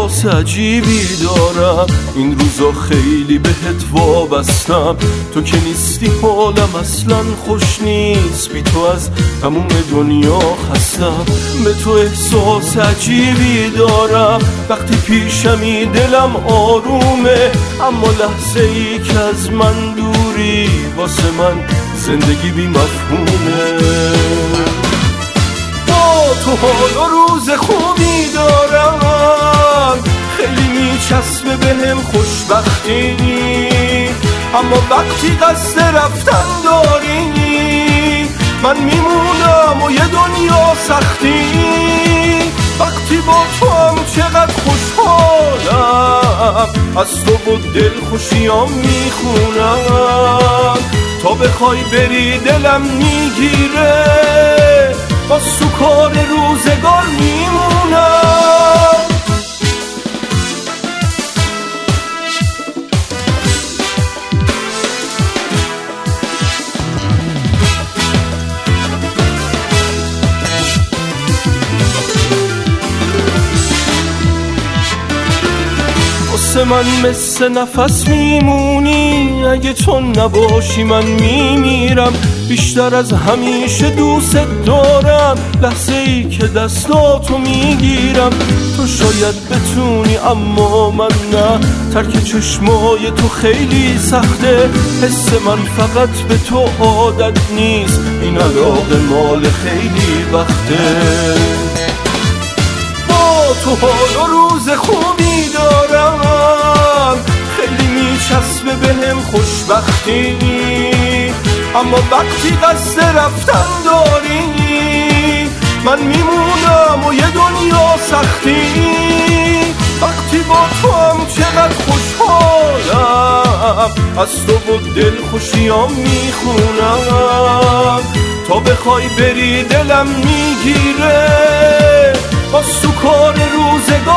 احساس عجیبی دارم، این روزا خیلی بهت وابستم. تو که نیستی حالم اصلا خوش نیست، بی تو از تموم دنیا خستم. به تو احساس عجیبی دارم، وقتی پیشمی دلم آرومه، اما لحظه ای که از من دوری واسه من زندگی بی مفهومه. تو حال و روز خوبی دارم، خیلی میچسبه بهم خوشبختی، اما وقتی قصد رفتن داری من میمونم و یه دنیا سختی. وقتی با تو هم چقدر خوشحالم، از تو و دل خوشیام میخونم. تا بخوای بری دلم میگیره، باز تو کار روزگار میمونم. واسه من مثل نفس میمونی، اگه تو نباشی من میمیرم. بیشتر از همیشه دوست دارم، لحظه ای که دستاتو میگیرم. تو شاید بتونی اما من نه، ترک چشمای تو خیلی سخته. حس من فقط به تو عادت نیست، این علاقه مال خیلی وقته. با تو حال و روز خوبی دارم، خیلی میچسبه بهم خوشبختی، اما وقتی قصد رفتن داری من میمونم و یه دنیا سختی. وقتی با تو هم چقدر خوشحالم، از تو و دل خوشیام میخونم. تا بخوای بری دلم میگیره، باز تو کار روزگار